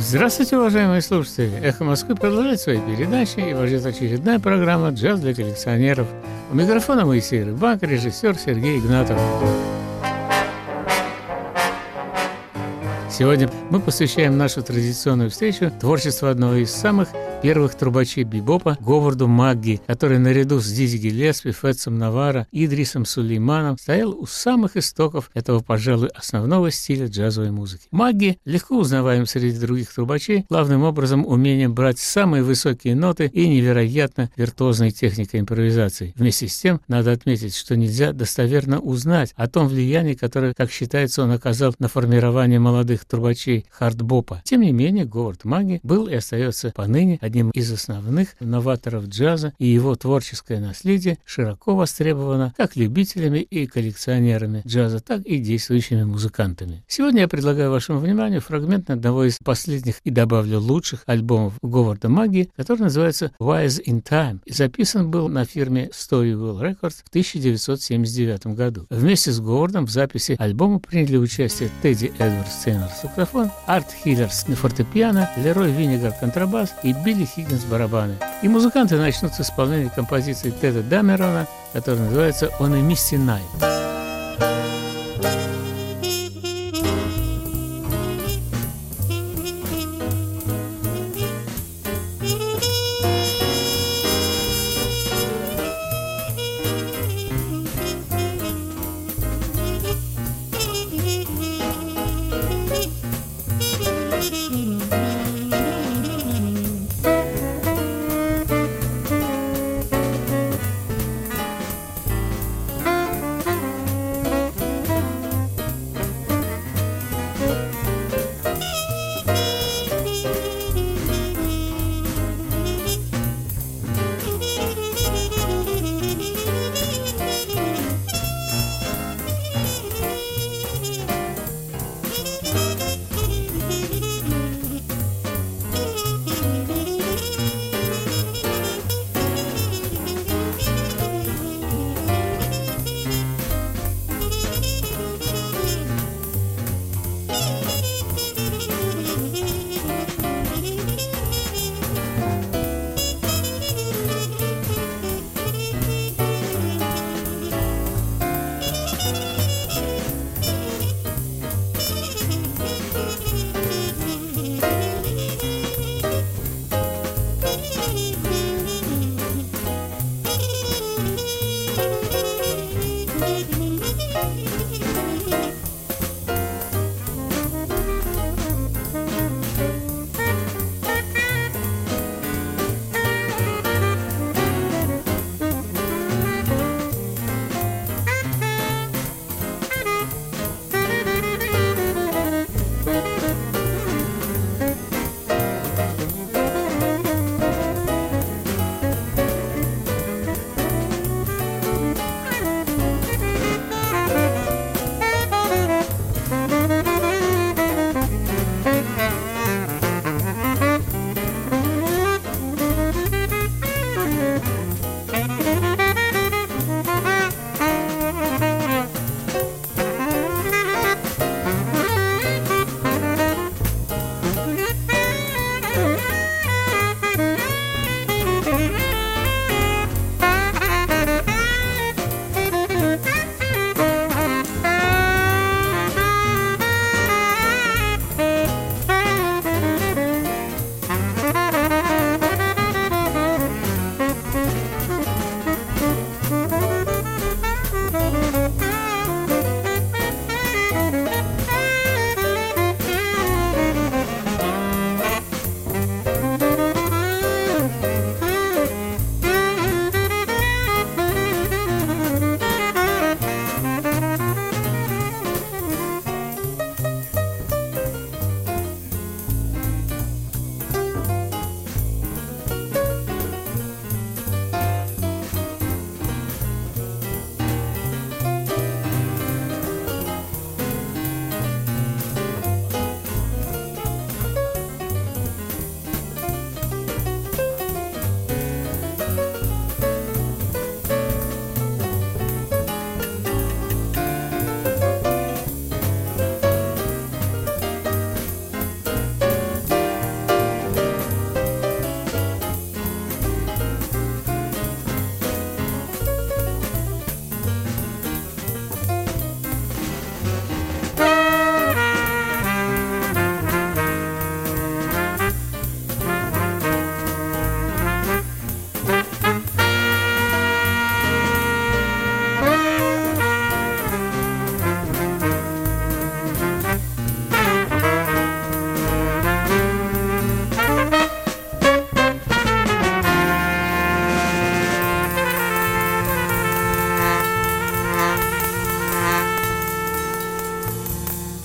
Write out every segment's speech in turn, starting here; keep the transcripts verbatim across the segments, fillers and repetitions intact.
Здравствуйте, уважаемые слушатели! «Эхо Москвы» продолжает свои передачи, и вас ждет очередная программа «Джаз для коллекционеров». У микрофона Моисей Рыбак, режиссер Сергей Игнатов. Сегодня мы посвящаем нашу традиционную встречу творчеству одного из самых первых трубачей бибопа Говарду Магги, который наряду с Дизи Гиллеспи, Фэтсом Наваро, Идрисом Сулейманом стоял у самых истоков этого, пожалуй, основного стиля джазовой музыки. Магги легко узнаваем среди других трубачей главным образом умением брать самые высокие ноты и невероятно виртуозной техникой импровизации. Вместе с тем, надо отметить, что нельзя достоверно узнать о том влиянии, которое, как считается, он оказал на формирование молодых трубачей хардбопа. Тем не менее, Говард Магги был и остается поныне одним из основных новаторов джаза, и его творческое наследие широко востребовано как любителями и коллекционерами джаза, так и действующими музыкантами. Сегодня я предлагаю вашему вниманию фрагмент одного из последних и, добавлю, лучших альбомов Говарда Магги, который называется «Wise in Time», и записан был на фирме Storyville Records в тысяча девятьсот семьдесят девятом году. Вместе с Говардом в записи альбома приняли участие Тедди Эдвардс тенор саксофон, Арт Хиллерс на фортепиано, Лерой Виннигар контрабас и Билли Хиггинс барабаны. И музыканты начнут с исполнения композиции Теда Дамерона, которая называется «On a Misty Night».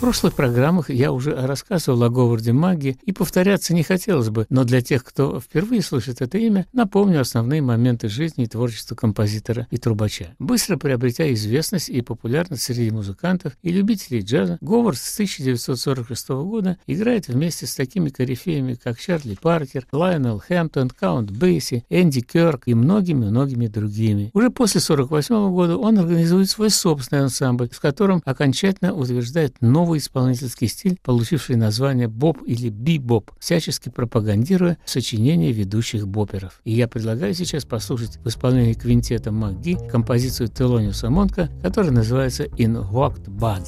прошлых программах я уже рассказывал о Говарде Магги, и повторяться не хотелось бы, но для тех, кто впервые слышит это имя, напомню основные моменты жизни и творчества композитора и трубача. Быстро приобретя известность и популярность среди музыкантов и любителей джаза, Говард с тысяча девятьсот сорок шестого года играет вместе с такими корифеями, как Чарли Паркер, Лайонел Хэмптон, Каунт Бейси, Энди Кёрк и многими-многими другими. Уже после сорок восьмого года он организует свой собственный ансамбль, с которым окончательно утверждает новый исполнительский стиль, получивший название боб или бибоп, всячески пропагандируя сочинения ведущих боперов. И я предлагаю сейчас послушать в исполнении квинтета Магги композицию Телониуса Монка, которая называется «In Walked Bud».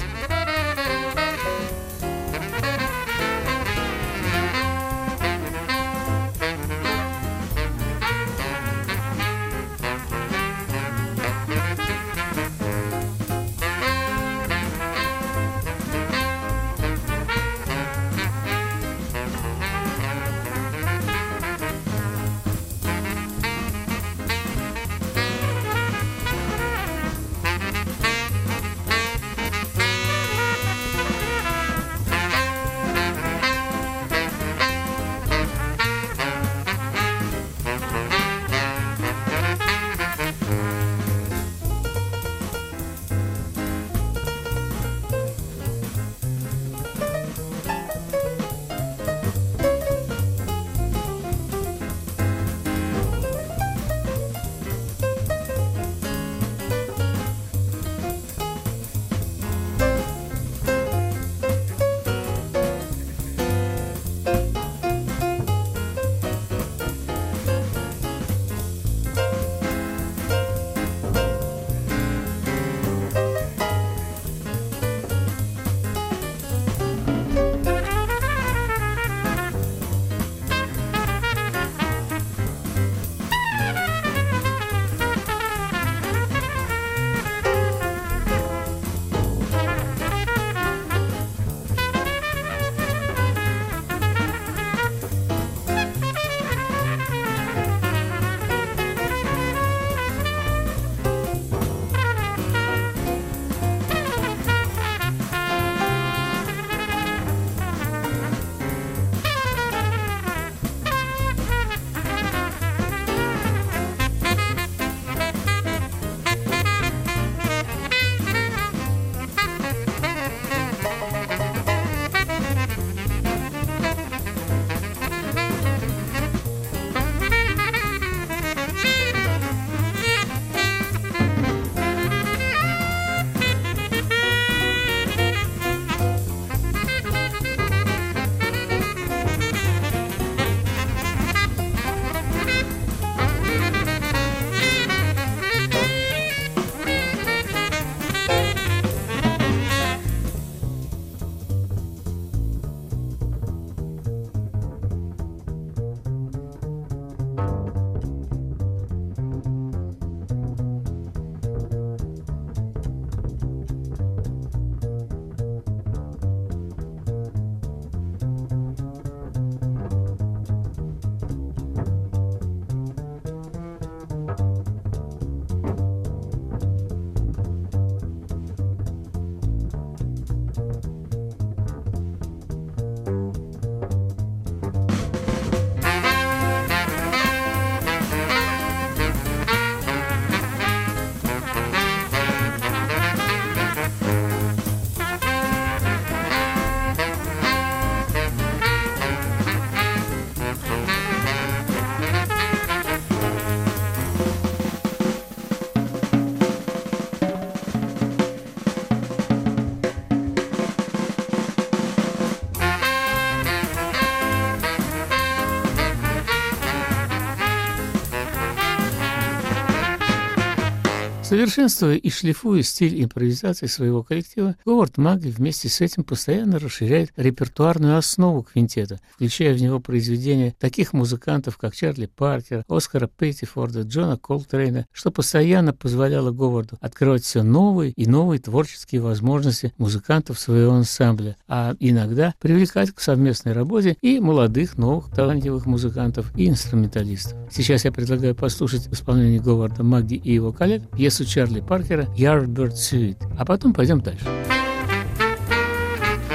Совершенствуя и шлифуя стиль импровизации своего коллектива, Говард Магги вместе с этим постоянно расширяет репертуарную основу квинтета, включая в него произведения таких музыкантов, как Чарли Паркер, Оскара Петтифорда, Джона Колтрейна, что постоянно позволяло Говарду открывать все новые и новые творческие возможности музыкантов своего ансамбля, а иногда привлекать к совместной работе и молодых, новых, талантливых музыкантов и инструменталистов. Сейчас я предлагаю послушать в исполнении Говарда Магги и его коллег пьесу Чарли Паркера «Yardbird Suite», а потом пойдем дальше.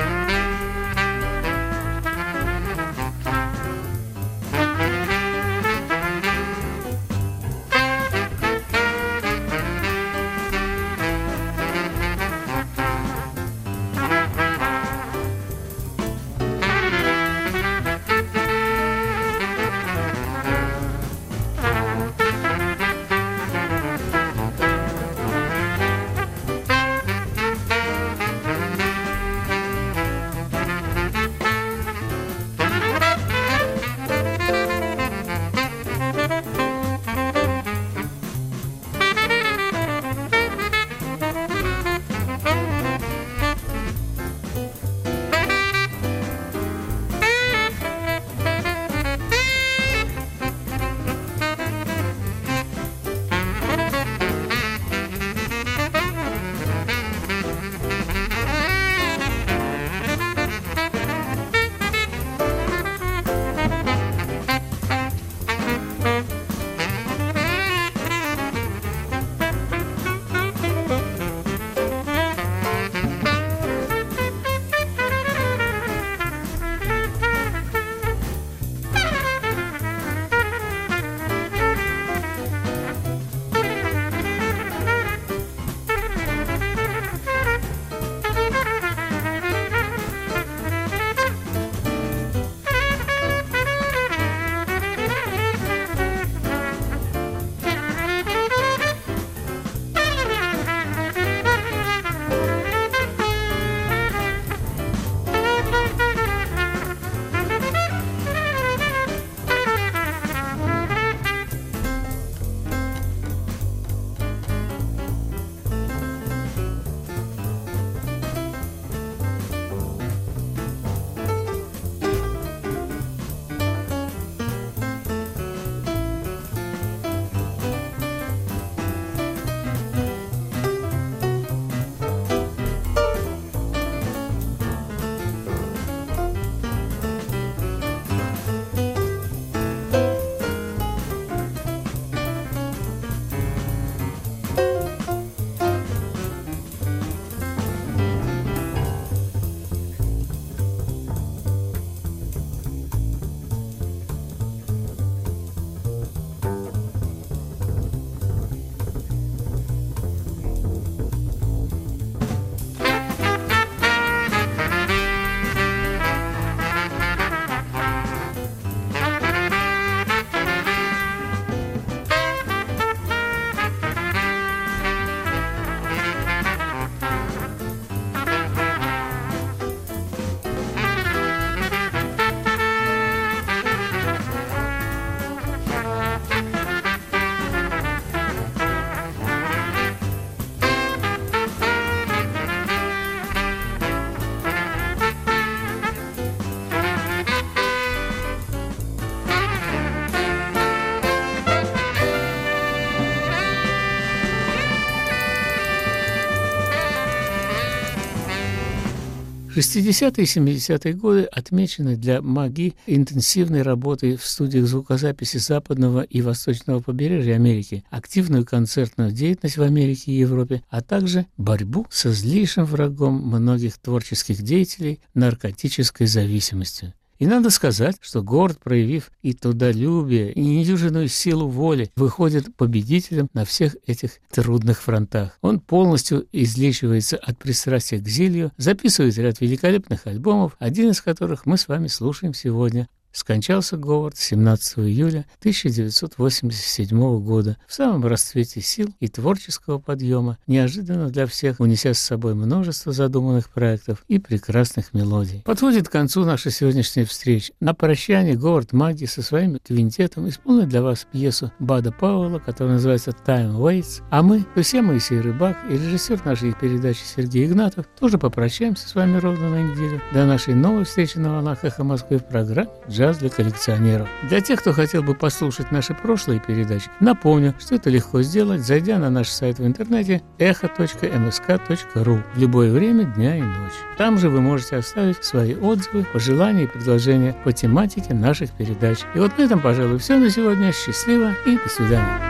шестидесятые и семидесятые годы отмечены для МАГИ интенсивной работой в студиях звукозаписи западного и восточного побережья Америки, активную концертную деятельность в Америке и Европе, а также борьбу со злейшим врагом многих творческих деятелей – наркотической зависимостью. И надо сказать, что Говард, проявив и трудолюбие, и недюжинную силу воли, выходит победителем на всех этих трудных фронтах. Он полностью излечивается от пристрастия к зелью, записывает ряд великолепных альбомов, один из которых мы с вами слушаем сегодня. Скончался Говард семнадцатого июля тысяча девятьсот восемьдесят седьмого года в самом расцвете сил и творческого подъема, неожиданно для всех унеся с собой множество задуманных проектов и прекрасных мелодий. Подходит к концу наша сегодняшняя встреча. На прощание Говард Магги со своим квинтетом исполнит для вас пьесу Бада Пауэлла, которая называется «Time Waits», а мы, Люся Моисей Рыбак и режиссер нашей передачи Сергей Игнатов, тоже попрощаемся с вами ровно на неделю. До нашей новой встречи на волнах «Эхо Москвы» в программе «Джаз для коллекционеров». Для тех, кто хотел бы послушать наши прошлые передачи, напомню, что это легко сделать, зайдя на наш сайт в интернете эхо точка эм эс ка точка ру в любое время дня и ночи. Там же вы можете оставить свои отзывы, пожелания и предложения по тематике наших передач. И вот на этом, пожалуй, все на сегодня. Счастливо и до свидания.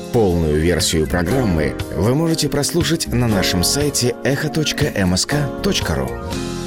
Полную версию программы вы можете прослушать на нашем сайте эхо точка эм эс ка точка ру.